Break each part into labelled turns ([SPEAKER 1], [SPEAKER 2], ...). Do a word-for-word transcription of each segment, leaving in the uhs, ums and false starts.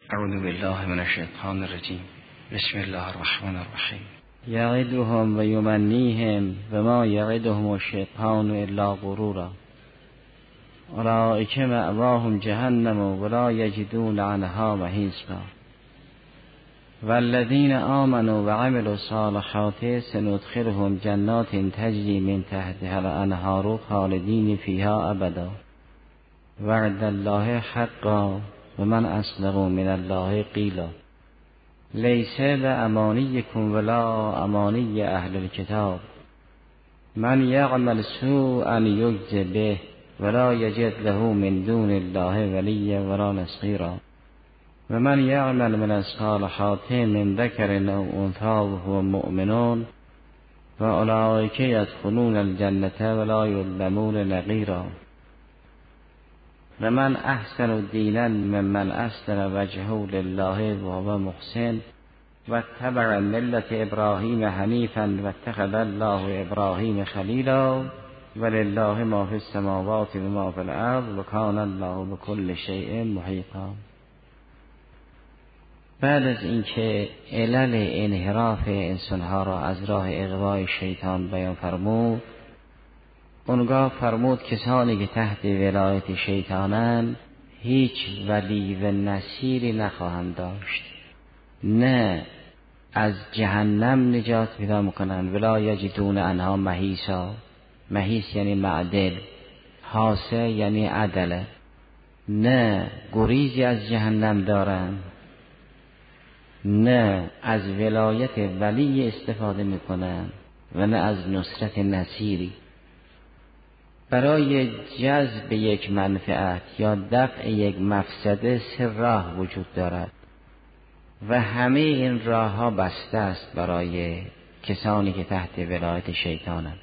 [SPEAKER 1] اعوذ بالله من الشیطان الرجیم. بسم الله الرحمن الرحیم.
[SPEAKER 2] یعدهم و یمنیهم و ما یعدهم الشیطان الا غرورا اولئک مأواهم جهنم ولا یجدون عنها محیصا والذین آمنوا وعملوا الصالحات سندخلهم جنات تجری من تحتها الانهار خالدین فیها ابدا وعد الله حقا و من اصدق من الله قیلا لیس بامانیکم ولا امانی اهل الكتاب من یعمل سوءا یجز به ولا یجد له من دون الله ولیا ولا نصیرا و من یعمل من الصالحات من ذکر او انثی وهو مؤمن فاولئک یدخلون الجنة ولا یظلمون نقیرا و من احسن دینا ممن اسلم وجهه لله و هو محسن و اتبع ملت ابراهیم حنیفا و اتخذ الله ابراهیم خلیلا ولله ما فی السماوات و ما فی الارض و کان الله بكل شیء محیطا. بعد از اینکه علل انحراف انسانها را از راه اغوای شیطان بیان فرمود، اونگاه فرمود کسانی که تحت ولایت شیطانند هیچ ولی و نصیری نخواهند داشت، نه از جهنم نجات پیدا میکنند ولا یجدون عنها محیصا. محیص یعنی معدل، حاسه یعنی عدله، نه گریزی از جهنم دارند، نه از ولایت ولی استفاده میکنند و نه از نصرت نصیری. برای جذب یک منفعت یا دفع یک مفسده سه راه وجود دارد و همه این راه ها بسته است برای کسانی که تحت ولایت شیطانند.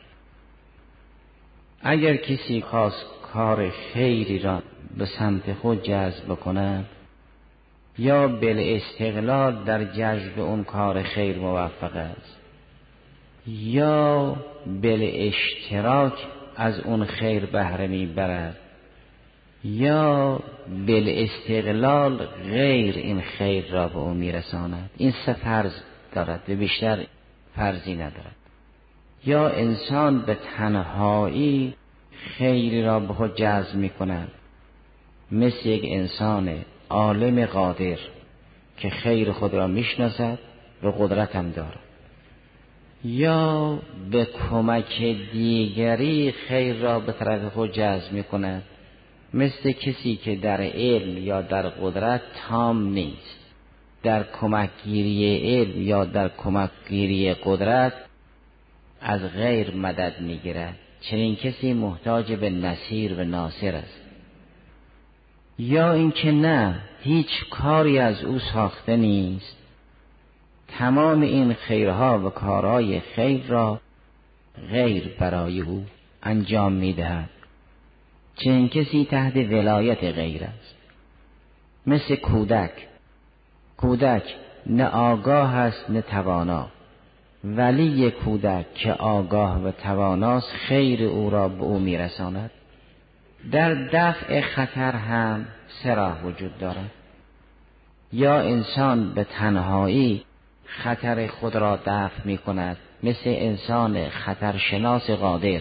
[SPEAKER 2] اگر کسی خواست کار خیری را به سمت خود جذب کند یا بالاستقلال در جذب اون کار خیر موفق است یا بالاشتراک از اون خیر بهره میبرد یا بالاستقلال غیر این خیر را به اون میرساند، این سه فرض دارد و بیشتر فرضی ندارد. یا انسان به تنهایی خیری را به خود جذب میکند، مثل یک انسان عالم قادر که خیر خود را میشناسد و قدرت هم دارد، یا به کمک دیگری خیر را به طرف خود جذب میکند، مثل کسی که در علم یا در قدرت تام نیست، در کمکگیری علم یا در کمکگیری قدرت از غیر مدد میگیرد. چنین کسی محتاج به نصیر و ناصر است. یا اینکه نه، هیچ کاری از او ساخته نیست، تمام این خیرها و کارهای خیر را غیر برای او انجام میدهد. چنین کسی تحت ولایت غیر است. مثل کودک، کودک نه آگاه است نه توانا، ولی کودک که آگاه و تواناست خیر او را به او میرساند. در دفع خطر هم سه راه وجود دارد. یا انسان به تنهایی خطر خود را دفع می کند، مثل انسان خطرشناس قادر،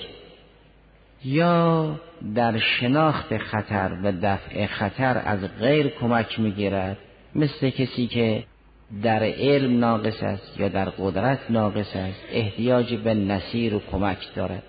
[SPEAKER 2] یا در شناخت خطر و دفع خطر از غیر کمک می گیرد، مثل کسی که در علم ناقص است یا در قدرت ناقص است، احتیاج به نصیر و کمک دارد.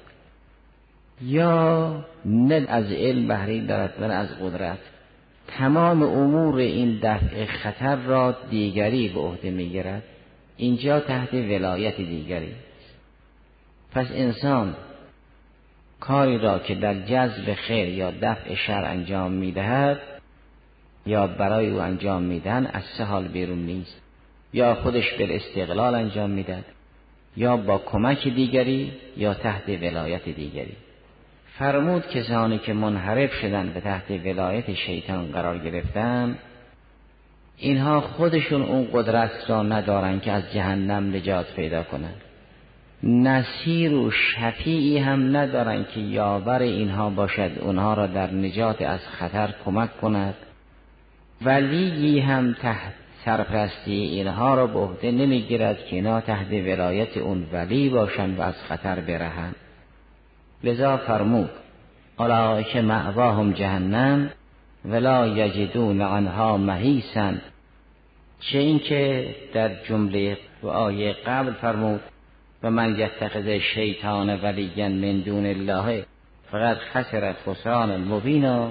[SPEAKER 2] یا نه از علم بهره دارد و نه از قدرت، تمام امور این دفع خطر را دیگری به عهده می گیرد، اینجا تحت ولایت دیگری. پس انسان کاری را که در جذب خیر یا دفع شر انجام می دهد یا برای او انجام می دهند از سه حال بیرون نیست. یا خودش به استقلال انجام می دهد، یا با کمک دیگری، یا تحت ولایت دیگری. فرمود کسانی که منحرف شدن به تحت ولایت شیطان قرار گرفتن، اینها خودشون اون قدرت را ندارن که از جهنم نجات پیدا کنند، نصیر و شفیعی هم ندارن که یاور اینها باشد اونها را در نجات از خطر کمک کند ولیی هم تحت سرپرستی اینها را به عهده نمیگیرد که اینا تحت ولایت اون ولی باشند و از خطر برهند. لذا فرمود اولئک مأواهم جهنم ولا یجدون عنها محیصا. چه این که در جمله و آیه قبل فرمود و من یتخذ شیطان ولیا من دون الله فقط خسر خسران مبینا.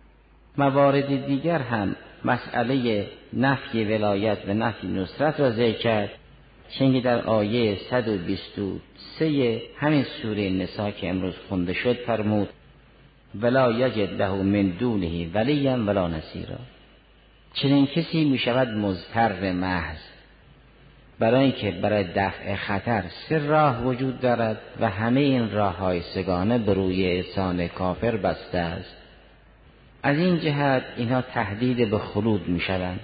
[SPEAKER 2] موارد دیگر هم مسئله نفی ولایت و نفی نصرت را ذکر کرد، چنگه در آیه صد و بیست و سه همین سوره نساء که امروز خونده شد فرمود ولا یجد له من دونه ولیا ولا نصیرا. چنین کسی می شود مضطر محض، برای اینکه برای دفع خطر سه راه وجود دارد و همه این راه های سگانه بر روی انسان کافر بسته است. از این جهت اینها تهدید به خلود می شوند.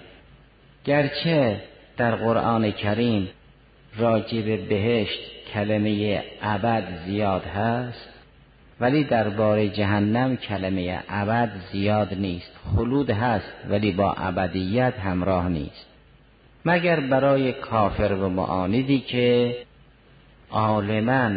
[SPEAKER 2] گرچه در قرآن کریم راجع به بهشت کلمه ابد زیاد هست، ولی درباره جهنم کلمه ابد زیاد نیست. خلود هست ولی با ابدیت همراه نیست، مگر برای کافر و معاندی که عالماً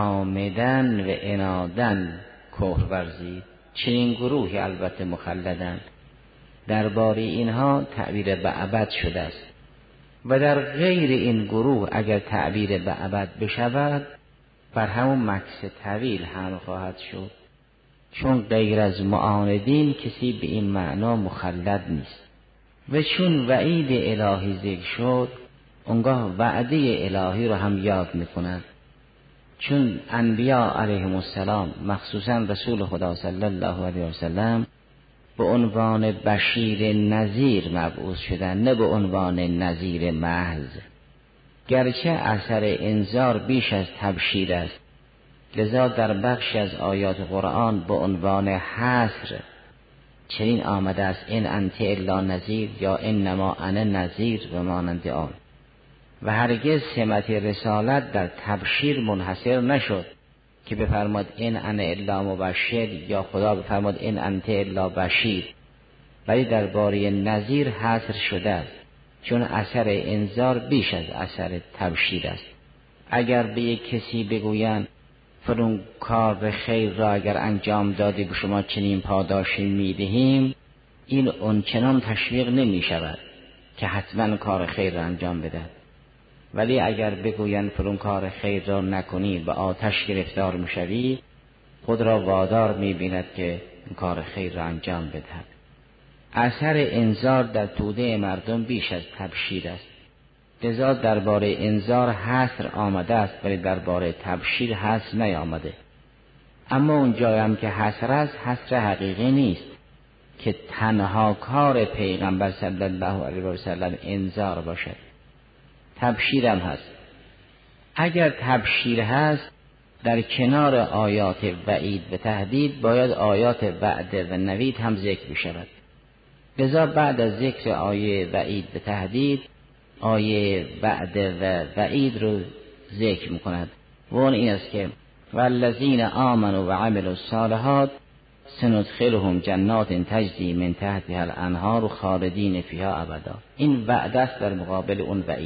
[SPEAKER 2] آمدن و انادن کفر ورزید. چنین گروهی البته مخلدن، درباره اینها تعبیر به ابد شده است و در غیر این گروه اگر تعبیر به ابد بشود بر همون مکث طویل هم خواهد شد، چون غیر از معاندین کسی به این معنا مخلد نیست. و چون وعید الهی ذکر شد اونگاه وعده الهی رو هم یاد میکنند، چون انبیاء علیهم السلام مخصوصا رسول خدا صلی الله علیه وسلم به عنوان بشیر نذیر مبعوث شدن، نه به عنوان نذیر محض. گرچه اثر انذار بیش از تبشیر است، لذا در بخش از آیات قرآن به عنوان حصر چنین آمده است این انت الا نذیر یا انما انا نذیر و مانند آن. و هرگز سمت رسالت در تبشیر منحصر نشد که بفرماد این انا الا مبشر یا خدا بفرماد این انت الا بشیر، ولی درباره نذیر حصر شده است، چون اثر انذار بیش از اثر تبشیر است. اگر به یک کسی بگویند فلان کار خیر را اگر انجام دادی به شما چنین پاداشی میدهیم، این اونچنان تشویق نمی شود که حتما کار خیر را انجام بده. ولی اگر بگویند فلان کار خیر را نکنی به آتش گرفتار میشوی، خود را وادار میبیند که کار خیر را انجام بدهد. اثر انذار در توده مردم بیش از تبشیر است، لذا درباره انذار حصر آمده است ولی درباره تبشیر حصر نیامده. اما اون جایی هم که حصر است حصر حقیقی نیست که تنها کار پیغمبر صلی الله علیه و سلم انذار باشد، تبشیر هم هست. اگر تبشیر هست در کنار آیات وعید و تهدید باید آیات وعده و نوید هم ذکر بشود. لذا بعد از ذکر آیه وعید و تهدید آیه وعده و وعید رو ذکر میکند و اون این است که والذین آمنوا و عملوا الصالحات سندخلهم جنات تجری من تحتها الانهار خالدین فیها ابدا. این وعده است در مقابل اون وعید.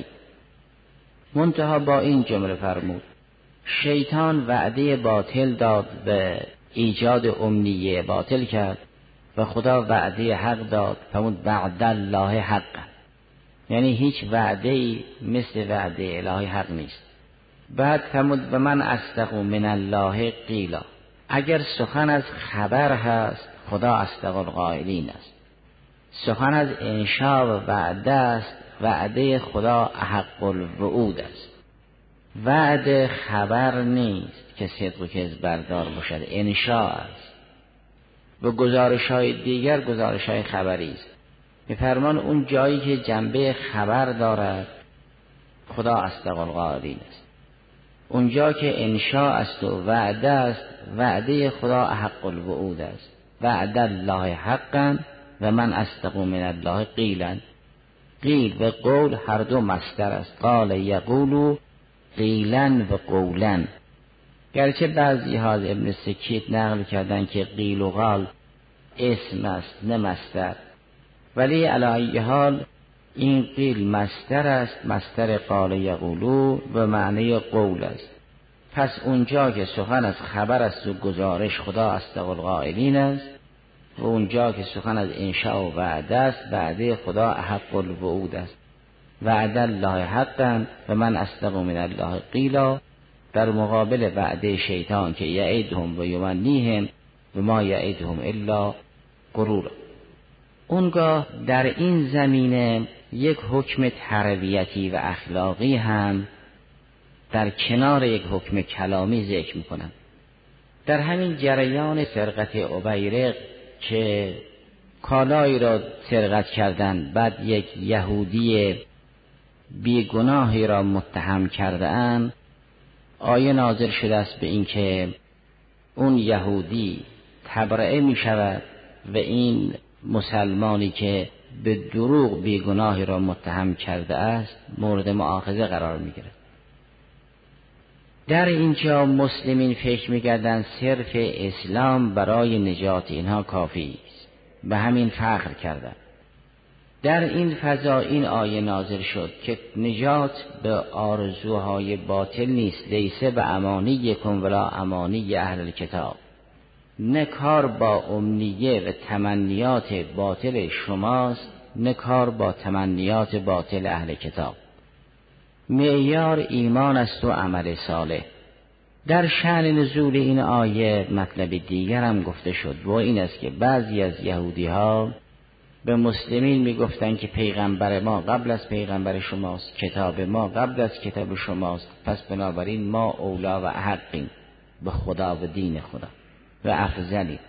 [SPEAKER 2] منتها با این جمله فرمود شیطان وعده باطل داد و ایجاد امنیه باطل کرد و خدا وعده حق داد، فرمود وعد الله حق، یعنی هیچ وعده‌ای مثل وعده الهی حق نیست. بعد فرمود و من اصدق من الله قیلا، اگر سخن از خبر هست خدا اصدق القائلین است، سخن از انشاء و وعده است، وعده خدا احق الوعود است. وعده خبر نیست که صدق و کذب بردار باشد، انشاء است و گزارش های دیگر گزارش های خبری است. می‌فرمان اون جایی که جنبه خبر دارد خدا اصدق القائلین است، اونجا که انشاء است و وعده است وعده خدا احق الوعود است. وعد الله حقا و من اصدق من الله قیلا. قیل و قول هر دو مصدر است، قال یقول قیلا و قولا. گرچه بعضی ها از ابن سکیت نقل کردن که قیل و قال اسم است نه مصدر، ولی علی ای حال این قیل مصدر است، مصدر قال یقولو به معنی قول است. پس اونجا که سخن از خبر است و گزارش خدا اصدق القائلین است و اونجا که سخن از انشاء و وعده است، وعده خدا احق الوعود است. وعده الله حقا و من اصدق من الله قیلا، در مقابل وعده شیطان که یعدهم و یمنیهم و ما یعدهم الا غرور. اونگاه در این زمینه یک حکم تربیتی و اخلاقی هم در کنار یک حکم کلامی ذکر میکنم. در همین جریان سرقت عبیرق که کالایی را سرقت کردند، بعد یک یهودی بیگناهی را متهم کرده اند، آیه نازل شده است به این که اون یهودی تبرئه می شود و این مسلمانی که به دروغ بیگناهی را متهم کرده است مورد مؤاخذه قرار می گیرد. در اینجا مسلمین فکر می کردند صرف اسلام برای نجات اینها کافی است، به همین فخر کردند. در این فضا این آیه نازل شد که نجات به آرزوهای باطل نیست، لیسه به امانیکم ولا امانی اهل الکتاب، نه کار با امنیه و تمنیات باطل شماست، نه کار با تمنیات باطل اهل کتاب. معیار ایمان است و عمل صالح. در شأن نزول این آیه مطلب دیگر هم گفته شد و این است که بعضی از یهودی ها به مسلمین میگفتند که پیغمبر ما قبل از پیغمبر شماست، کتاب ما قبل از کتاب شماست، پس بنابراین ما اولا و احقیم به خدا و دین خدا و افضلی.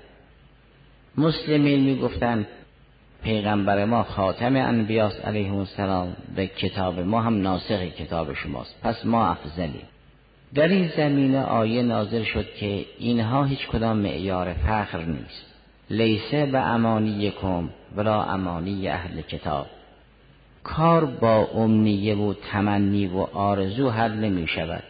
[SPEAKER 2] مسلمین میگفتند پیغمبر ما خاتم انبیاست علیه السلام و کتاب ما هم ناسخ کتاب شماست، پس ما افضلی. در این زمینه آیه نازل شد که اینها هیچ کدام معیار فخر نیست. لیسه به امانیکم ولا امانی اهل کتاب. کار با امنیه و تمنی و آرزو حل نمی شود.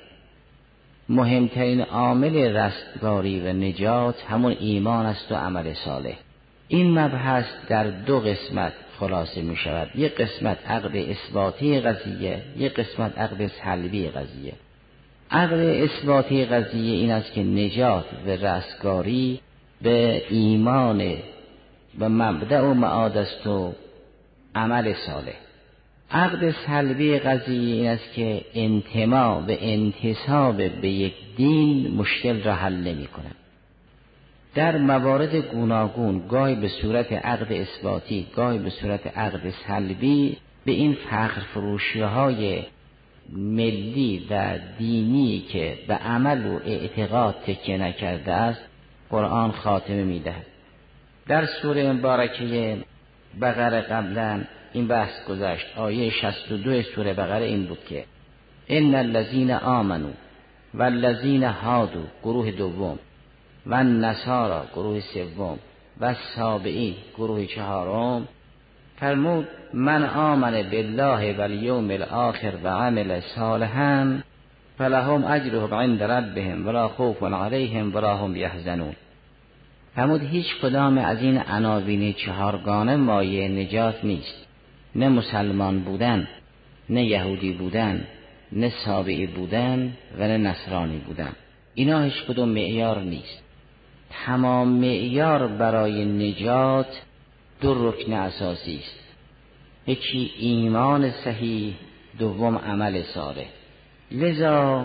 [SPEAKER 2] مهمترین عامل رستگاری و نجات همون ایمان است و عمل صالح. این مبحث در دو قسمت خلاصه می شود. یک قسمت عقد اثباتی قضیه، یک قسمت عقد سلبی قضیه. عقد اثباتی قضیه این است که نجات و رستگاری به ایمان و مبدأ و معاد است و عمل صالح. عقد سلبی قضیه این است که انتماع و انتساب به یک دین مشکل را حل نمی کند. در موارد گوناگون گاهی به صورت عقد اثباتی، گاهی به صورت عقد سلبی به این فخر فروشی های ملی و دینی که به عمل و اعتقاد تکیه نکرده است قرآن خاتمه می‌دهد. در سوره مبارکه بقره قبلا این بحث گذشت. آیه شصت و دو سوره بقره این بود که ان الذين آمنوا والذين هادوا گروه دوم و النصارى گروه سوم و السابعین گروه چهارم، فرمود من آمن بالله والیوم الاخر و عمل صالحا فلهم اجرهم عند ربهم ولا خوف علیهم ولا هم یحزنون. فرمود هیچ کدام از این عناوین چهارگانه مایه نجات نیست. نه مسلمان بودن، نه یهودی بودن، نه سابعی بودن و نه نصرانی بودن. اینا هیچ کدام معیار نیست. تمام معیار برای نجات دو رکن اساسی است. یکی ایمان صحیح، دوم عمل صالح. لذا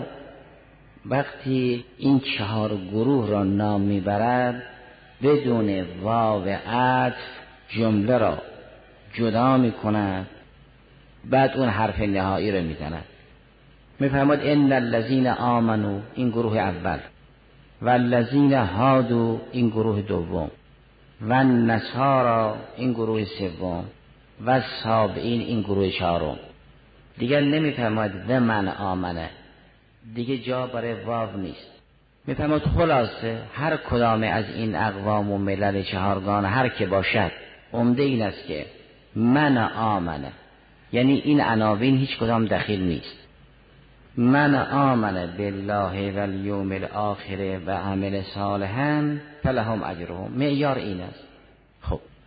[SPEAKER 2] وقتی این چهار گروه را نام میبرد بدون واو عطف جمله را جدا میکند، بعد اون حرف نهایی را میزند. میفرماد ان الذين آمنوا این گروه اول، و الذين هادوا این گروه دوم، و النصارى این گروه سوم، و السابعین این گروه چهارم. دیگر نمیفرماد و من آمنه، دیگه جا برای واو نیست. میفرماد خلاصه هر کدام از این اقوام و ملل چهارگانه هر که باشد عمده این است که من آمنه، یعنی این عناوین هیچ کدام دخیل نیست. من آمن بالله و الیوم الاخر و عمل صالحا فلهم اجرهم، معیار این است. خب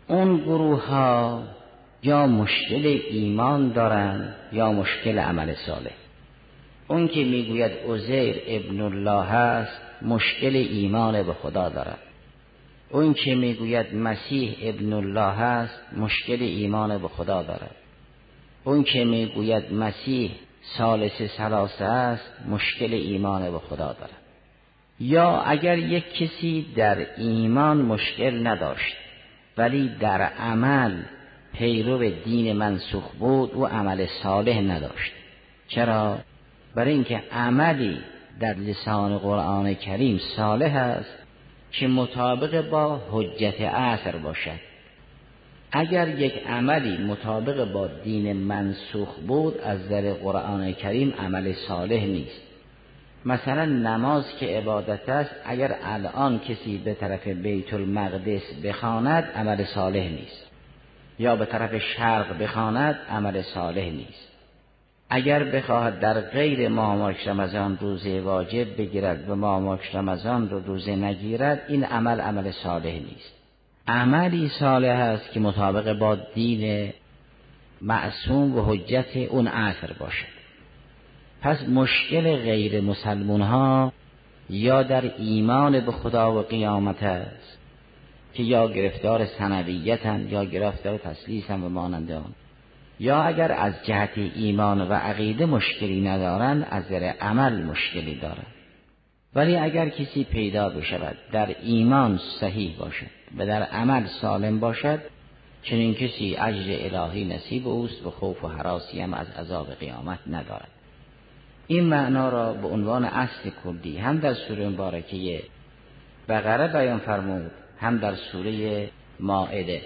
[SPEAKER 2] اون گروه ها یا مشکل ایمان دارن یا مشکل عمل صالح. اون که میگوید عزیر ابن الله هست مشکل ایمان به خدا دارد. اون که میگوید مسیح ابن الله هست مشکل ایمان به خدا دارد. اون که میگوید مسیح ثالث ثلاثه است مشکل ایمان به خدا دارد. یا اگر یک کسی در ایمان مشکل نداشت ولی در عمل پیرو دین منسوخ بود و عمل صالح نداشت. چرا؟ برای اینکه عملی در لسان قرآن کریم صالح است که مطابق با حجت عصر باشد. اگر یک عملی مطابق با دین منسوخ بود از نظر قرآن کریم عمل صالح نیست. مثلا نماز که عبادت است، اگر الان کسی به طرف بیت المقدس بخواند عمل صالح نیست، یا به طرف شرق بخواند عمل صالح نیست. اگر بخواهد در غیر ماه مبارک رمضان روزه واجب بگیرد و ماه مبارک رمضان رو روزه نگیرد، این عمل عمل صالح نیست. عملی صالح است که مطابق با دین معصوم و حجت اون عصر باشد. پس مشکل غیر مسلمان ها یا در ایمان به خدا و قیامت است که یا گرفتار ثنویتند یا گرفتار تسلیسند و مانند آن، یا اگر از جهت ایمان و عقیده مشکلی ندارند از نظر عمل مشکلی دارند. ولی اگر کسی پیدا بشود در ایمان صحیح باشد و در عمل سالم باشد، چنین کسی اجر الهی نصیب اوست و خوف و هراسی هم از عذاب قیامت ندارد. این معنا را به عنوان اصل کلی هم در سوره مبارکه بقره بیان فرمود، هم در سوره مائده.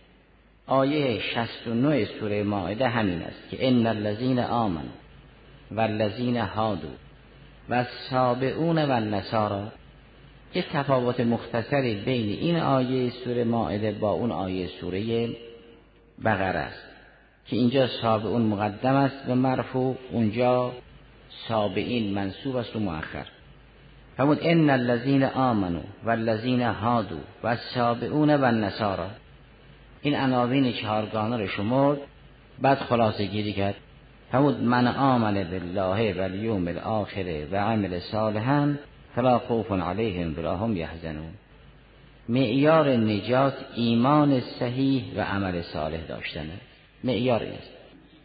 [SPEAKER 2] آیه شصت و نه سوره مائده همین است که ان الذین آمنوا والذین هادوا والسابئون والنصارى. یک تفاوت مختصری بین این آیه سوره مائده با اون آیه سوره بقره است که اینجا سابئون مقدم است و مرفوع، اونجا سابئین منصوب است و مؤخر. فرمود ان الذین آمنوا والذین هادوا والسابئون والنصارى. این عناوین چهارگانه رو شمرد، بعد خلاصه گیری کرد. فرمود من آمن بالله و الیوم الاخر و عمل صالحا فلا خوف علیهم ولا هم یحزنون. معیار نجات ایمان صحیح و عمل صالح داشتن، معیار این است.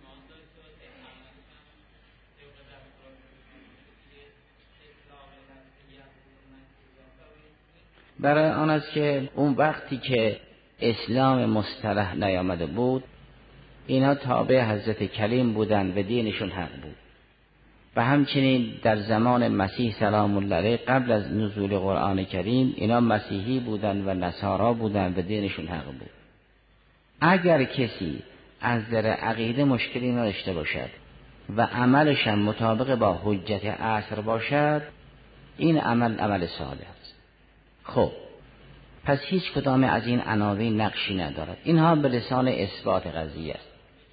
[SPEAKER 2] برای آن است که اون وقتی که اسلام مصطلح نیامده بود، اینا تابع حضرت کلیم بودند و دینشون حق بود. و همچنین در زمان مسیح سلام الله علیه قبل از نزول قرآن کریم اینا مسیحی بودند و نصارا بودند و دینشون حق بود. اگر کسی از نظر عقیده مشکلی نداشته باشد و عملش هم مطابق با حجت عصر باشد، این عمل عمل صالح است. خب پس هیچ کدام از این عناوین نقشی ندارد. اینها به لسان اثبات قضیه است.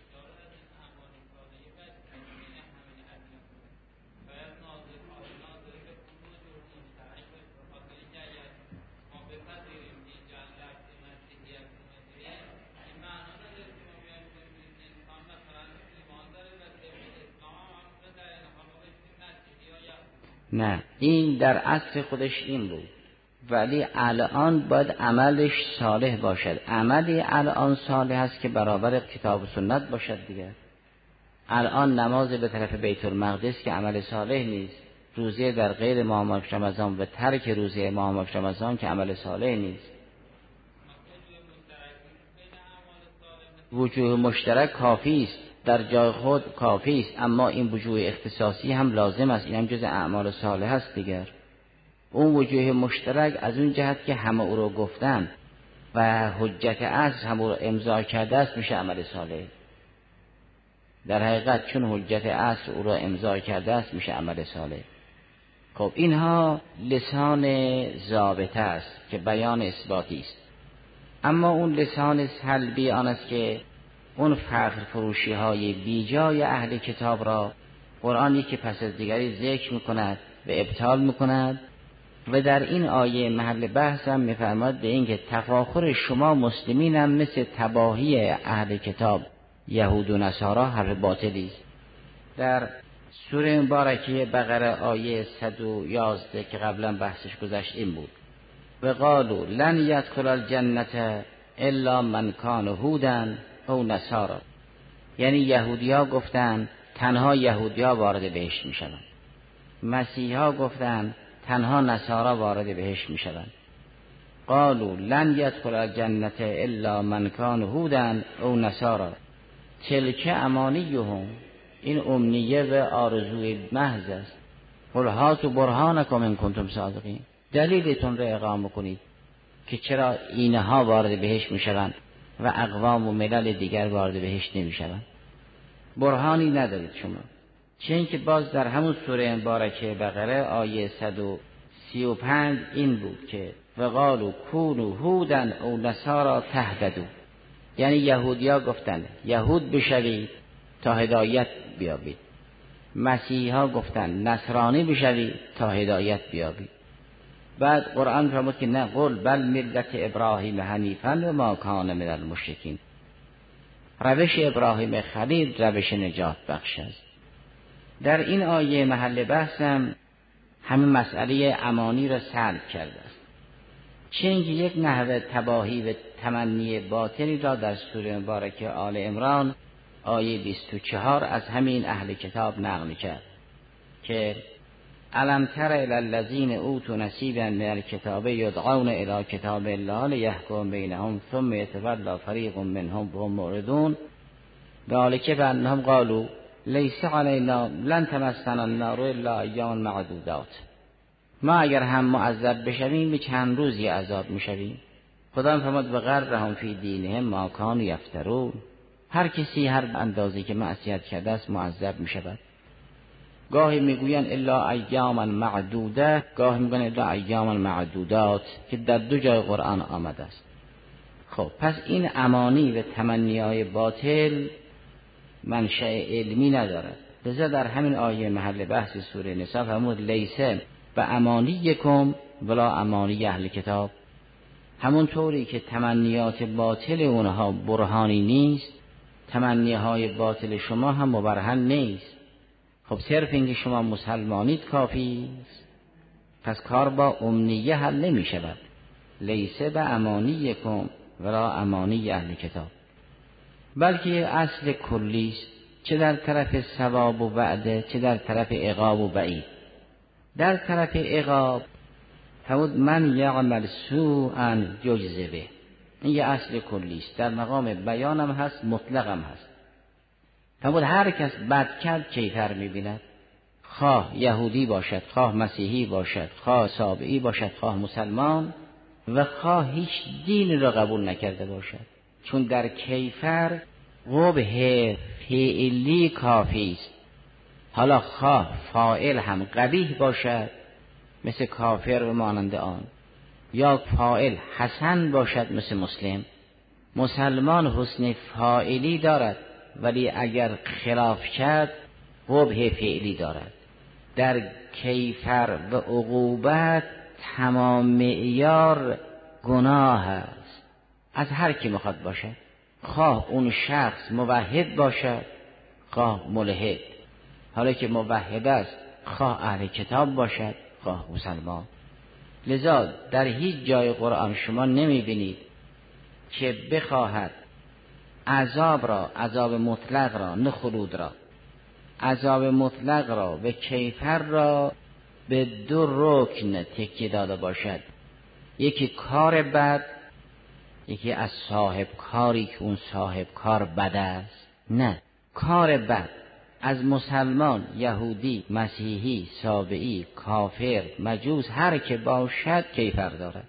[SPEAKER 2] نه، این در اصل خودش این بود، ولی الان باید عملش صالح باشد. عملی الان صالح است که برابر کتاب و سنت باشد دیگه. الان نماز به طرف بیت المقدس که عمل صالح نیست، روزه در غیر ماه مبارک رمضان و ترک روزه ماه مبارک رمضان که عمل صالح نیست. وجوه مشترک کافی است، در جای خود کافی است، اما این وجوه اختصاصی هم لازم است، این هم جز اعمال صالح است دیگر. اون وجوه مشترک از اون جهت که همه او رو گفتن و حجت عصر هم او رو امضا کرده است میشه عمل صالح. در حقیقت چون حجت عصر او رو امضا کرده است میشه عمل صالح. خب اینها لسان ضابطه است که بیان اثباتی است. اما اون لسان سلبی آن است که اون فخر فروشی های بیجای اهل کتاب را قرآن یکی پس از دیگری ذکر میکند و ابطال میکند و در این آیه محل بحث هم می‌فرماد به این که تفاخر شما مسلمین هم مثل تباهی اهل کتاب یهود و نصارا حرف باطلی است. در سوره مبارکه بقره آیه صد و یازده که قبلا بحثش گذشت این بود: و قالوا لن يدخل الجنة الا من کان هودا او نصارا. یعنی یهودی‌ها گفتن تنها یهودی‌ها وارد بهشت میشوند، مسیحی‌ها گفتن تنها نصارا وارد بهشت میشوند. قالوا لن يدخل الجنة الا من کان هودا او نصارا تلک امانیهم، این امنیه و آرزوی محض است. قل هاتوا برهانکم ان کنتم صادقین، دلیلتون رو اقامه کنید که چرا اینها وارد بهشت میشوند و اقوام و ملل دیگر وارد بهشت نمیشوند. برهانی ندارید شما. چه اینکه باز در همون سوره مبارکه بقره آیه صد و سی و پنج این بود که و قالوا کونوا هودا او نصارا تهتدوا، یعنی یهودیا گفتند یهود بشوید تا هدایت بیابید، مسیحا گفتند نصرانی بشوید تا هدایت بیابید. بعد قرآن فرمود که نه، قل بل ملت ابراهیم حنیفا و ما کان من المشرکین، روش ابراهیم خلیل روش نجات بخش است. در این آیه محل بحثم همین مسئله امانی را سلب کرده است. چه اینکه یک نحوه تباهی و تمنی باطنی را در سوره مبارکه آل عمران آیه بیست و چهار از همین اهل کتاب نقل کرد که الم تر الی الذین اوتوا نصیبا من الکتاب یدعون الی کتاب الله لیحکم بینهم ثم یتولی فریق منهم وهم معرضون ذلک بانهم قالوا لیس علینا لن تمسنا النار الا ایاما معدودات. ما اگر هم معذب بشویم به چند روزی عذاب میشویم. خدا فرمود و غرهم فی دینهم ما کانوا یفترون، هر کسی هر اندازه که معصیت کرده است معذب میشود. گاهی میگوین الا ایاما معدوده، گاهی میگوین الا ایاما معدودات که در دو جای قرآن آمده است. خب پس این امانی و تمنیهای باطل منشأ علمی ندارد. لذا در همین آیه محل بحث سوره نساء فرمود لیسه و امانیکم ولا امانی اهل کتاب، همون طوری که تمنیات باطل اونها برهانی نیست، تمنیهای باطل شما هم مبرهن نیست. خب صرف اینکه شما مسلمانید کافی است، پس کار با امنیه حل نمی شود. لیسه به امانیکم ولا امانی اهل کتاب، بلکه اصل کلی است، چه در طرف ثواب و وعده چه در طرف عقاب و وعید. در طرف عقاب فرمود من یعمل سوءا یجزی به، این یه اصل کلی است، در مقام بیانم هست مطلقم هست. فرمود هر کس بد کرد کیفر می‌بیند، خواه یهودی باشد، خواه مسیحی باشد، خواه سابعی باشد، خواه مسلمان و خواه هیچ دین را قبول نکرده باشد، چون در کیفر قبح فعلی کافی است. حالا خواه فاعل هم قبیح باشد مثل کافر و مانند آن، یا فاعل حسن باشد مثل مسلم. مسلمان حسن فاعلی دارد ولی اگر خلاف کرد قبح فعلی دارد. در کیفر و عقوبت تمام معیار گناه است، از هر کی میخواد باشد، خواه اون شخص موحد باشد خواه ملحد. حالا که موحد است خواه اهل کتاب باشد خواه مسلمان. لذا در هیچ جای قرآن شما نمیبینید که بخواهد عذاب را، عذاب مطلق را نه خلود را، عذاب مطلق را و کیفر را به دو رکن تکیه داده باشد، یکی کار بد، یکی از صاحب کاری که اون صاحب کار بد است. نه، کار بد از مسلمان، یهودی، مسیحی، سابعی، کافر، مجوس هر که باشد کیفر دارد.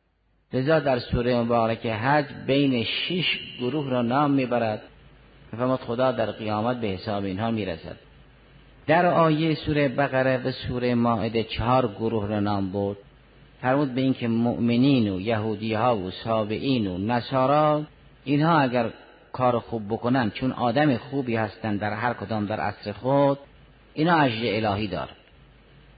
[SPEAKER 2] لذا در سوره مبارکه حج بین شش گروه را نام میبرد، فرمود خدا در قیامت به حساب اینها میرسد. در آیه سوره بقره و سوره مائده چهار گروه را نام برد، فرمود به این که مؤمنین و یهودی ها و سابعین و نصارا اینها اگر کار خوب بکنن، چون آدم خوبی هستند در هر کدام در عصر خود، اینا اجر الهی دارد.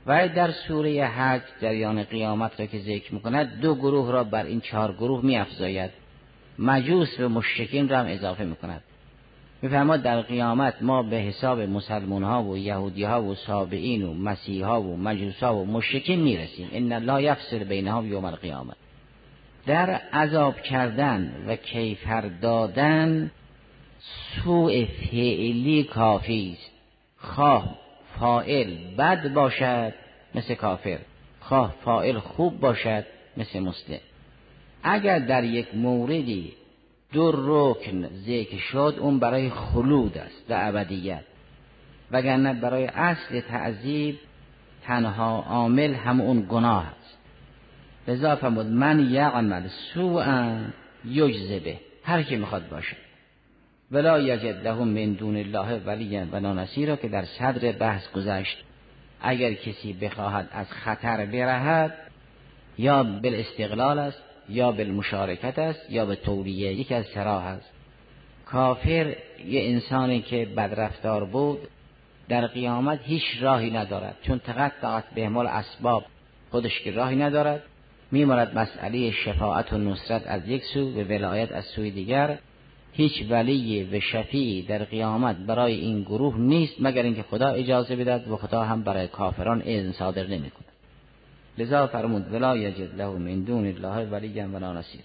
[SPEAKER 2] و در سوره حج جریان قیامت را که ذکر میکند دو گروه را بر این چهار گروه میافزاید، مجوس و مشرکین را هم اضافه میکند. میفرماد در قیامت ما به حساب مسلمان ها و یهودی ها و سابئین و مسیح ها و مجوس ها و مشرکین میرسیم. ان الله یفصل بینهم یوم القیامه. در عذاب کردن و کیفر دادن سوء فعلی کافی است. خواه فاعل بد باشد مثل کافر، خواه فاعل خوب باشد مثل مسلم. اگر در یک موردی دو رکن ذکر شد اون برای خلود است و ابدیت، وگرنه برای اصل تعذیب تنها عامل هم اون گناه است. لذا فرمود من یعمل سوءا یجزه به، هر کی میخواد باشه، ولا یجد له من دون الله ولیا ولا نصیرا که در صدر بحث گذشت. اگر کسی بخواهد از خطر برهد یا بالاستقلال است یا بالمشارکت است یا به تولیه، یک از سراه است. کافر یه انسانی که بدرفتار بود در قیامت هیچ راهی ندارد، چون تقطعت بهمال اسباب، خودش که راهی ندارد، میماند مسئله شفاعت و نصرت از یک سو و ولایت از سوی دیگر. هیچ ولی و شفیعی در قیامت برای این گروه نیست مگر اینکه خدا اجازه بدهد و خدا هم برای کافران اذن صادر نمی‌کند. لذا فرمود ولا یجد له من دون الله ولیا ولا نصیر.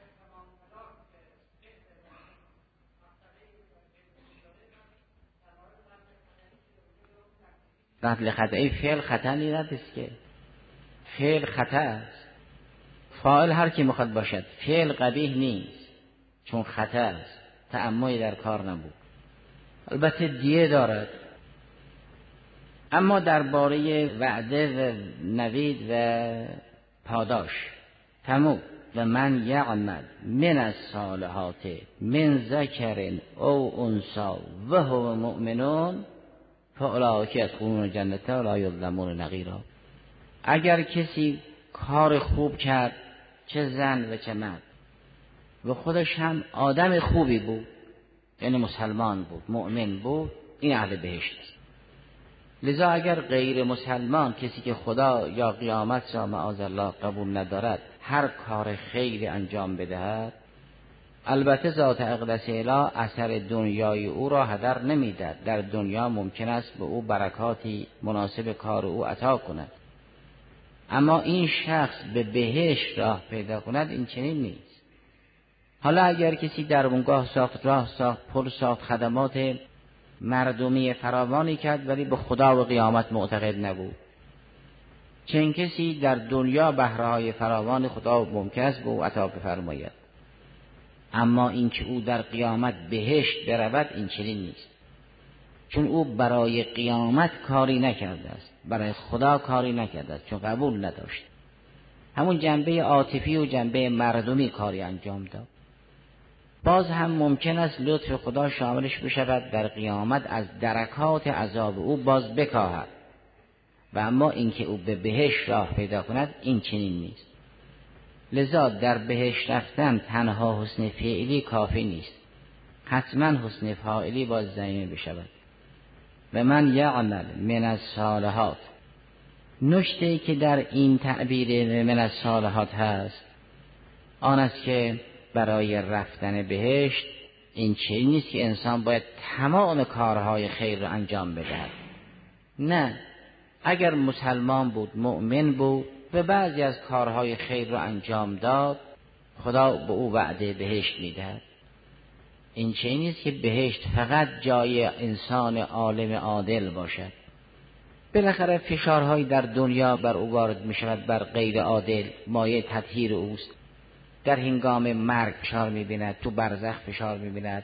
[SPEAKER 2] رفع خطایی فعل خطا نیست که، فعل خطا است. فاعل هر کی میخواد باشد، فعل قبیح نیست چون خطا است، تعمدی در کار نبود، البته دیه دارد. اما درباره وعده و نوید و پاداش تمام و من یعمل من الصالحات من ذکر او انثی و هو مؤمنون فاولئک یدخلون الجنة ولا یظلمون نقیرا. اگر کسی کار خوب کرد، چه زن و چه مرد، و خودش هم آدم خوبی بود، یعنی مسلمان بود، مؤمن بود، این اهل بهشت است. لذا اگر غیر مسلمان، کسی که خدا یا قیامت را معاذ الله قبول ندارد، هر کار خیری انجام بدهد، البته ذات اقدس اله اثر دنیای او را هدر نمیدهد. در دنیا ممکن است به او برکاتی مناسب کار او عطا کند، اما این شخص به بهشت راه پیدا کند این چنین نیست. حالا اگر کسی درونگاه ساخت، راه ساخت، پل ساخت، خدمات مردمی فراوانی کرد ولی به خدا و قیامت معتقد نبود، چنین کسی در دنیا بهره‌های فراوان خدا ممکن است به او عطا بفرماید، اما اینکه او در قیامت بهشت برود این چنین نیست، چون او برای قیامت کاری نکرده است، برای خدا کاری نکرده است، چون قبول نداشت. همون جنبه عاطفی و جنبه مردمی کاری انجام داد. باز هم ممکن است لطف خدا شاملش بشود در قیامت از درکات عذاب او باز بکاهد، و اما اینکه او به بهشت راه پیدا کند این چنین نیست. لذا در بهشت رفتن تنها حسن فعلی کافی نیست، حتما حسن فاعلی باز ضمیمه بشود. و من یعمل من الصالحات. نکته‌ای که در این تعبیر من الصالحات هست آن است که برای رفتن بهشت این چیزی نیست که انسان باید تمام کارهای خیر را انجام بدهد. نه، اگر مسلمان بود، مؤمن بود و بعضی از کارهای خیر را انجام داد، خدا به او وعده بهشت میدهد. این چیزی نیست که بهشت فقط جای انسان عالم عادل باشد. بالاخره فشارهایی در دنیا بر او وارد می شود، بر غیر عادل، مایه تطهیر اوست. در هنگام مرگ فشار می بیند، تو برزخ فشار می بیند،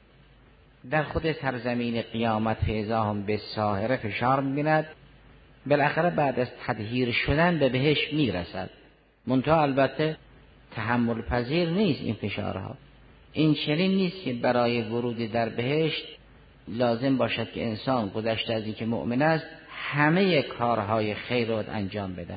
[SPEAKER 2] در خود سرزمین قیامت فیضاهم بالساهره فشار می بیند. بالاخره بعد از تطهیر شدن به بهشت می رسد. منتها البته تحمل پذیر نیست این فشارها. این چنین نیست که برای ورود در بهشت لازم باشد که انسان گذشته از اینکه مؤمن است همه کارهای خیر را انجام بدهد.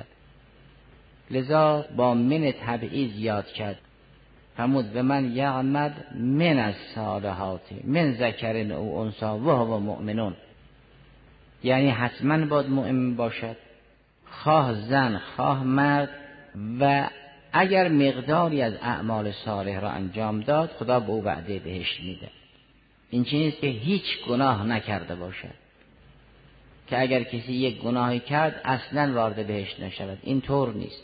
[SPEAKER 2] لذا با من تبعیض یاد کرد، فرمود و من یعمل من الصالحات من ذکر او انثی و هو مؤمنون، یعنی حتما باید مؤمن باشد، خواه زن خواه مرد، و اگر مقداری از اعمال صالح را انجام داد خدا به او وعده بهشت میده. این چیزی است که هیچ گناه نکرده باشد، که اگر کسی یک گناهی کرد اصلا وارد بهشت نشود. این طور نیست.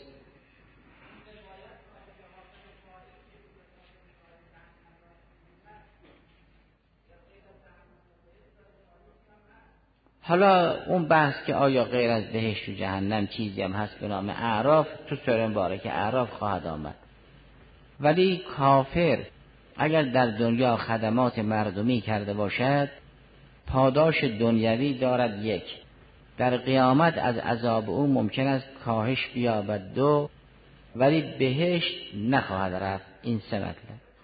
[SPEAKER 2] حالا اون بحث که آیا غیر از بهشت و جهنم چیزی هم هست به نام اعراف، تو سوره مبارکه اعراف خواهد آمد. ولی کافر اگر در دنیا خدمات مردمی کرده باشد، پاداش دنیوی دارد یک، در قیامت از عذاب او ممکن است کاهش بیابد دو، ولی بهشت نخواهد رفت. این سه مطلب.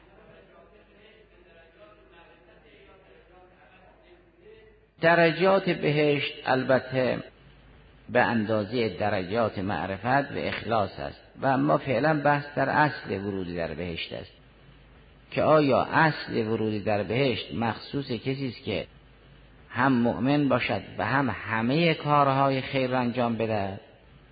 [SPEAKER 2] درجات بهشت البته به اندازه درجات معرفت و اخلاص است، و اما فعلا بحث در اصل ورودی در بهشت است که آیا اصل ورودی در بهشت مخصوص کسی است که هم مؤمن باشد و هم همه کارهای خیر را انجام بدهد،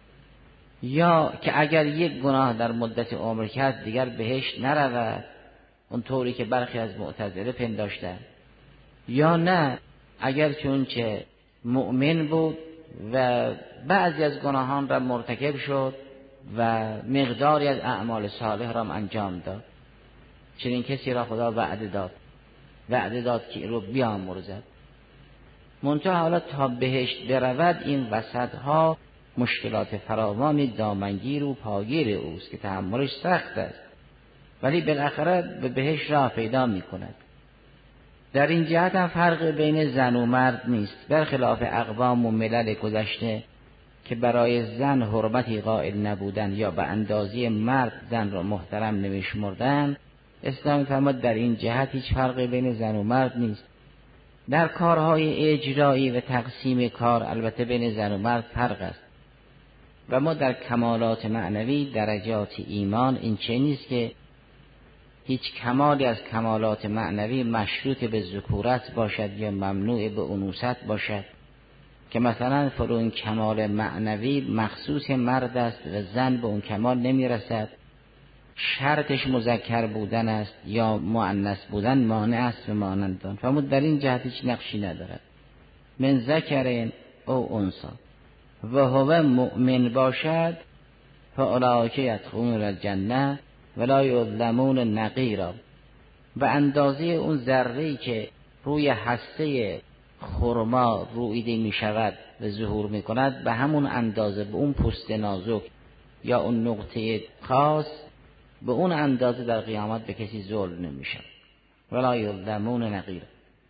[SPEAKER 2] یا که اگر یک گناه در مدت عمر کرد دیگر بهشت نرود، اون طوری که برخی از معتزله پنداشتند، یا نه اگر چون چه مؤمن بود و بعضی از گناهان را مرتکب شد و مقداری از اعمال صالح را انجام داد، چنین کسی را خدا وعده داد وعده داد که رو بیامرزد. منتها حالا تا بهشت برود این وسطها مشکلات فراوانی دامنگیر و پاگیر اوست که تحملش سخت است، ولی بالاخره به بهشت راه پیدا می کند. در این جهت هم فرق بین زن و مرد نیست، برخلاف اقوام و ملل گذشته که برای زن حرمتی قائل نبودن یا به اندازه مرد زن را محترم نمیشمردن. اسلام فرمود در این جهت هیچ فرقی بین زن و مرد نیست. در کارهای اجرایی و تقسیم کار البته بین زن و مرد فرق است، و ما در کمالات معنوی درجات ایمان این چه نیست که هیچ کمالی از کمالات معنوی مشروط به ذکورت باشد یا ممنوع به انوثت باشد، که مثلا فرو این کمال معنوی مخصوص مرد است و زن به اون کمال نمی رسد، شرطش مذکر بودن است یا مؤنث بودن مانع است و مانند آن. فرمود در این جهت هیچ نقشی ندارد. من ذکر او انثی و هو مؤمن باشد فاولئک یدخلون الجنه ولا یظلمون نقیرا. و اندازه اون ذره‌ای که روی هسته خرما رویده می شود و ظهور می کند، به همون اندازه به اون پوست نازک یا اون نقطه خاص، به اون اندازه در قیامت به کسی ظلم نمی شود. ولا یظلمون نقیرا.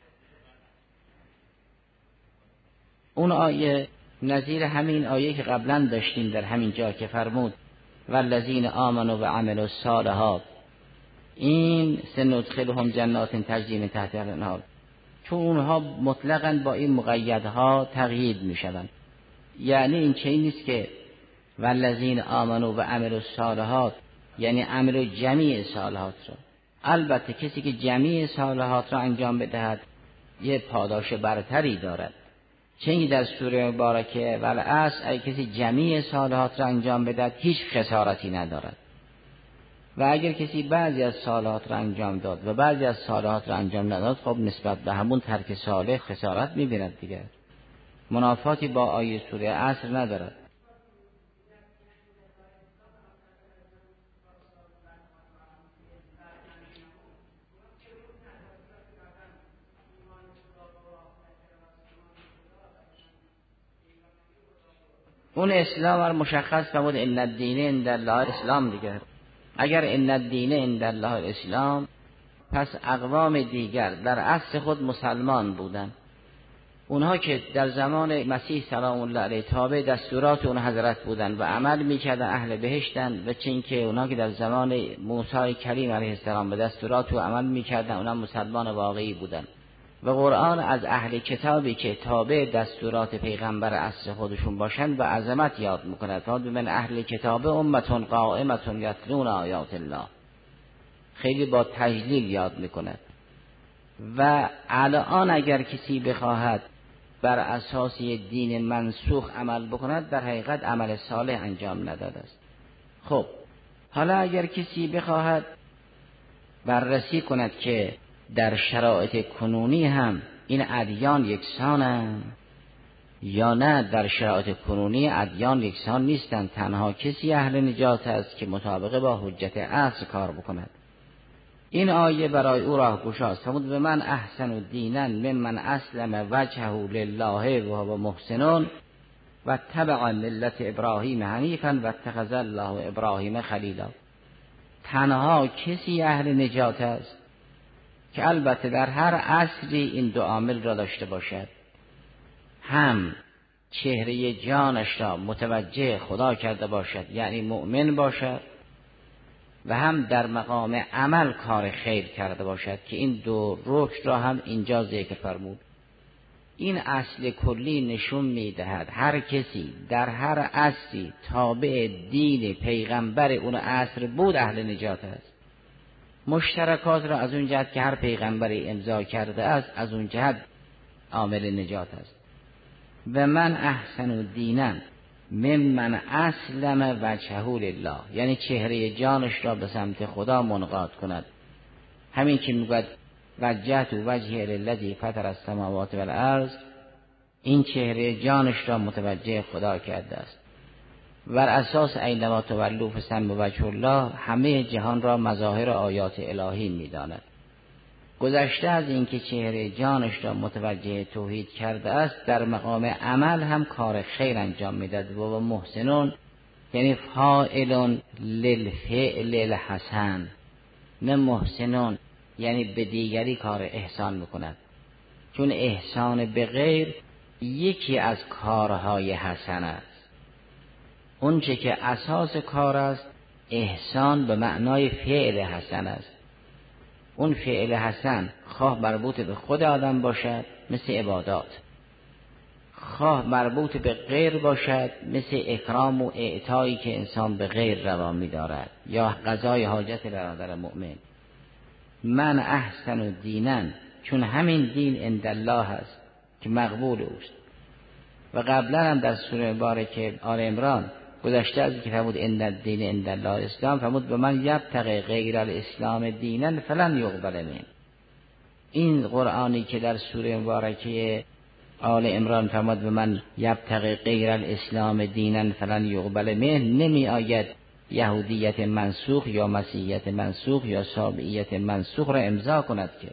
[SPEAKER 2] اون آیه نظیر همین آیه که قبلا داشتیم در همین جا که فرمود والذین آمنوا و عملوا الصالحات این سندخلهم جنات تجری من تحتها الانهار، چون اونها مطلقاً با این مقیدها تقیید می شوند. یعنی این چیزی نیست که والذین آمنوا و عملوا الصالحات یعنی عمل جمیع صالحات را. البته کسی که جمیع صالحات را انجام بدهد یه پاداش برتری دارد، چنین در سوره مبارکه والعصر ای کسی جمیع صالحات را انجام بدهد هیچ خسارتی ندارد. و اگر کسی بعضی از صالحات را انجام داد و بعضی از صالحات را انجام نداد، خب نسبت به همون ترک صالح خسارت می‌بیند دیگر، منافاتی با آیه سوره عصر ندارد. اون اسلام را مشخص فرمود ان الدین عند الله اسلام دیگر. اگر ان الدین عند الله الاسلام، پس اقوام دیگر در اصل خود مسلمان بودند. اونها که در زمان مسیح سلام الله علیه تابع دستورات اون حضرت بودند و عمل میکردن اهل بهشتند، و چون که اونها که در زمان موسی کریم علیه السلام به دستورات و عمل میکردن اونها مسلمان واقعی بودند. و قرآن از اهل کتابی که تابع دستورات پیغمبر اصل خودشون باشند و عظمت یاد میکند. تا من اهل کتاب امتون قائمتون یتلون آیات الله، خیلی با تجلیل یاد میکند. و الان اگر کسی بخواهد بر اساس دین منسوخ عمل بکند در حقیقت عمل صالح انجام نداده است. خب حالا اگر کسی بخواهد بررسی کند که در شرایط کنونی هم این ادیان یکسانند یا نه در شرایط کنونی ادیان یکسان نیستند، تنها کسی اهل نجات است که مطابق با حجت اصل کار بکند، این آیه برای او راهگشاست. فرمود به من احسن دینا ممن اسلم وجهه لله و هو محسن و تبع ملت ابراهیم حنیفا و اتخذ الله ابراهیم خلیلا. تنها کسی اهل نجات است که البته در هر عصری این دو عامل را داشته باشد، هم چهره جانش را متوجه خدا کرده باشد یعنی مؤمن باشد، و هم در مقام عمل کار خیر کرده باشد که این دو رکن را هم اینجا ذکر فرمود. این اصل کلی نشون میدهد هر کسی در هر عصری تابع دین پیغمبر اون عصر بود اهل نجات است. مشترکات را از اون جهت که هر پیغمبری امضا کرده است از اون جهت عامل نجات است. و من احسن دینا ممن اسلم وجهه لله، یعنی چهره جانش را به سمت خدا منقاد کند. همین که میگوید وجهت وجهی للذی فطر السماوات والارض، این چهره جانش را متوجه خدا کرده است. بر اساس اینما تولوا فثم وجه الله همه جهان را مظاهر آیات الهی میداند. گذشته از اینکه چهره جانش را متوجه توحید کرده است، در مقام عمل هم کار خیر انجام میداد. و محسنون یعنی فاعلون للفعل الحسن، نه محسنون یعنی به دیگری کار احسان میکند، چون احسان به غیر یکی از کارهای حسن است. اون چه که اساس کار است احسان به معنای فعل حسن است. اون فعل حسن خواه مربوط به خود آدم باشد مثل عبادات، خواه مربوط به غیر باشد مثل اکرام و اعطایی که انسان به غیر روا می دارد یا قضای حاجت برادر مؤمن. من احسن دینا، چون همین دین عند الله است که مقبول اوست. و قبلا هم در سوره مبارکه آل عمران گذشته از که فرمود ان الدین عند الله اسلام، فرمود به من یبتغی غیر الاسلام دینا فلن یقبل منه. این قرآنی که در سوره مبارکه آل عمران فرمود به من یبتغی غیر الاسلام دینا فلن یقبل منه، نمی آید یهودیت منسوخ یا مسیحیت منسوخ یا سابعیت منسوخ را امضا کند، که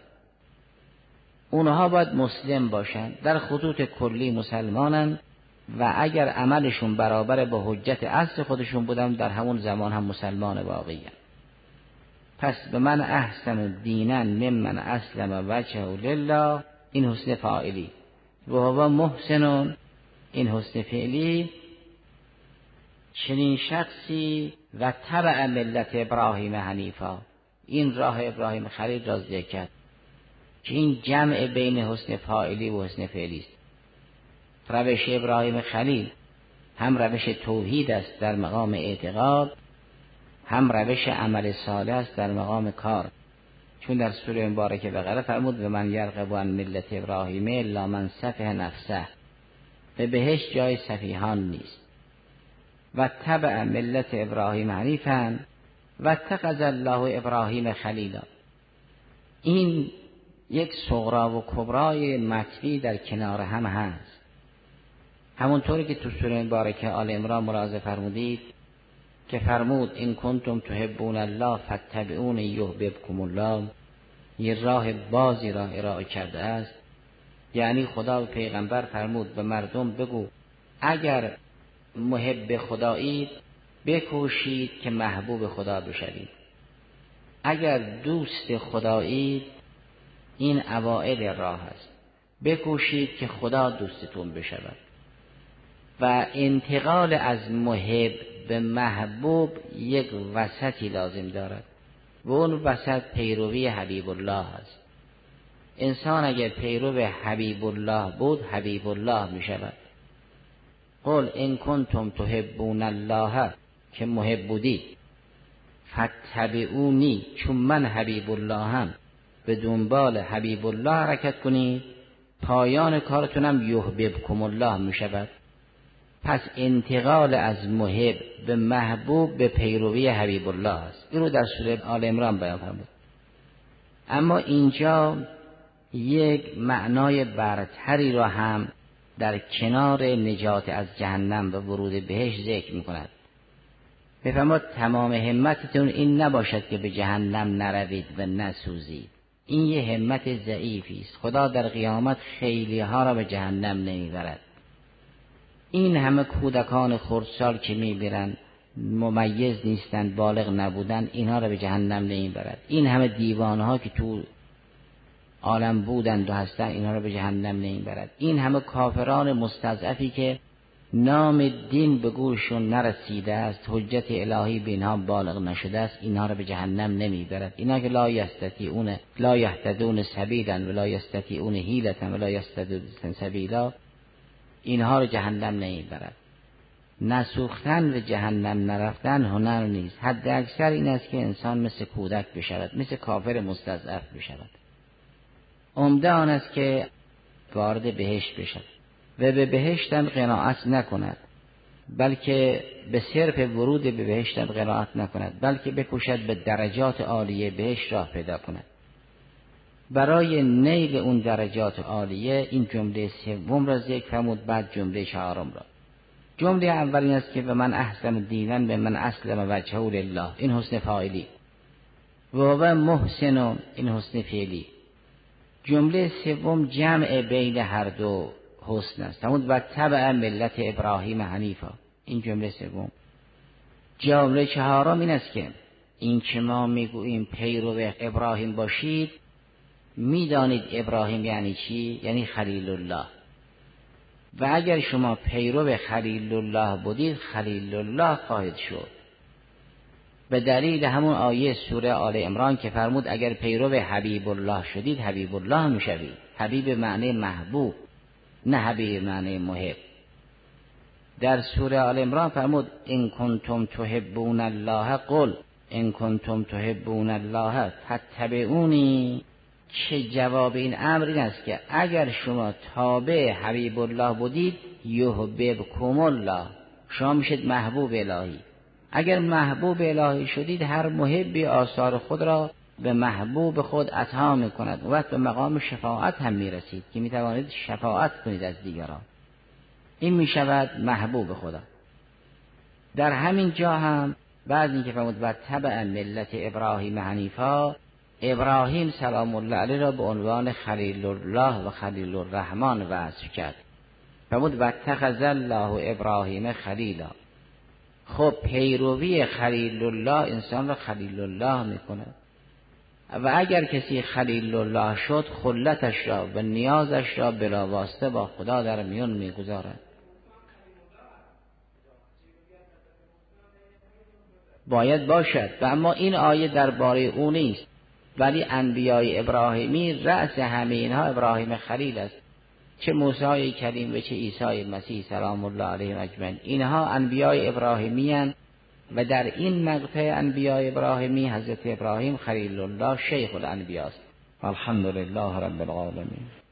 [SPEAKER 2] اونها باید مسلم باشند، در خطوط کلی مسلمانند و اگر عملشون برابر با حجت اصل خودشون بودن در همون زمان هم مسلمان واقعی هستند. پس به من احسن دینا ممن اسلم وجهه لله، این حسن فاعلی، و هو محسن، این حسن فعلی. چنین شخصی و تبع ملت ابراهیم حنیفا، این راه ابراهیم خلیل را ذکر کرد که این جمع بین حسن فاعلی و حسن فعلی است. روش ابراهیم خلیل هم روش توحید است در مقام اعتقاد، هم روش عمل صالح است در مقام کار. چون در سوره مبارکه بقره فرمود و من یرغب عن ملت ابراهیم الا من سفه نفسه، به بهشت جای سفیهان نیست. و تبع ملت ابراهیم حنیفا و اتخذ الله ابراهیم خلیلا. این یک صغرا و کبرای مطوی در کنار هم هست. همونطوری که تو سوره مبارکه آل عمران ملاحظه فرمودید که فرمود این کنتم تحبون الله فاتبعونی یحببکم الله، یه راه بازی را ارائه کرده است. یعنی خدا و پیغمبر فرمود به مردم بگو اگر محب خدایید بکوشید که محبوب خدا بشوید، اگر دوست خدایید این اوائل راه است، بکوشید که خدا دوستتون بشود. و انتقال از محب به محبوب یک وسطی لازم دارد و اون وسط پیروی حبیب الله است. انسان اگر پیرو حبیب الله بود حبیب الله می شود. قل ان کنتم تحبون الله، که محب بودی، فاتبعونی، چون من حبیب الله هم به دنبال حبیب الله حرکت کنید. پایان کارتونم یحببکم الله می شود. پس انتقال از محب به محبوب به پیروی حبیب الله است. این رو در سوره آل عمران بیان فرمود. اما اینجا یک معنای برتری را هم در کنار نجات از جهنم و ورود بهشت ذکر می کند. بفرماد تمام همتتون این نباشد که به جهنم نروید و نسوزید. این یه همت ضعیفی است. خدا در قیامت خیلی ها را به جهنم نمیبرد. این همه کودکان خردسال که میبرند ممیز نیستند، بالغ نبودند، اینها را به جهنم نمیبرد. این همه دیوانه ها که تو عالم بودند و هستند، اینها را به جهنم نمیبرد. این همه کافران مستضعفی که نام دین به گوششون نرسیده است، حجت الهی به اینها بالغ نشده است، اینها را به جهنم نمیبرد. اینا که لا یستطیعون لا یهتدون سبیلا ولا یستطیعون حیلة ولا یهتدون سبیلا، اینها را جهنم نمیبرد. نسوختن و جهنم نرفتن هنر نیست. حد اکثر این است که انسان مثل کودک بشود، مثل کافر مستضعف بشود. عمده آن است که وارد بهشت بشود و به بهشتم قناعت نکند، بلکه به صرف ورود به بهشتم قناعت نکند، بلکه بکوشد به درجات عالیه بهشت راه پیدا کند. برای نیل اون درجات عالیه این جمله سوم را ذکر فرمود، بعد جمله چهارم را. جمله اول این است که و من احسن دینا به من اسلم وجهه لله، این حسن فاعلی، و هو محسن، این حسن فعلی. جمله سوم جمع بین هر دو حسن است، همون و تبع ملت ابراهیم حنیفا، این جمله سوم. جمله چهارم این است که این که ما میگوییم پیرو ابراهیم باشید، میدانید ابراهیم یعنی چی؟ یعنی خلیل الله. و اگر شما پیرو خلیل الله بودید، خلیل الله خواهید شد. به دلیل همون آیه سوره آل عمران که فرمود اگر پیرو حبیب الله شدید، حبیب الله میشوید. حبیب معنی محبوب، نه حبیب معنی محب. در سوره آل عمران فرمود ان کنتم تحبون الله قل ان کنتم تحبون الله فاتبعونی. چه جواب این امر این است که اگر شما تابع حبیب الله بودید، یحببکم الله، شما میشید محبوب الهی. اگر محبوب الهی شدید، هر محبی آثار خود را به محبوب خود عطا میکند و وقت به مقام شفاعت هم میرسید که میتوانید شفاعت کنید از دیگران. این میشود محبوب خدا. در همین جا هم بعد اینکه فرمود و تبع ملت ابراهیم حنیفا، ابراهیم سلام الله علیه را به عنوان خلیل الله و خلیل الرحمن وصف کرد. فرمود و اتخذ الله ابراهیم خلیلا. خب پیروی خلیل الله انسان را خلیل الله میکنه و اگر کسی خلیل الله شد، خلتش را و نیازش را بلا واسطه با خدا در میون میگذارد. باید باشد. و اما این آیه درباره او نیست، ولی انبیای ابراهیمی رأس همه اینها ابراهیم خلیل است. چه موسی کلیم و چه عیسی مسیح سلام الله علیه اجمعین، اینها انبیای ابراهیمی هستند و در این مقطع انبیای ابراهیمی حضرت ابراهیم خلیل الله شیخ الانبیا است. الحمدلله رب العالمین.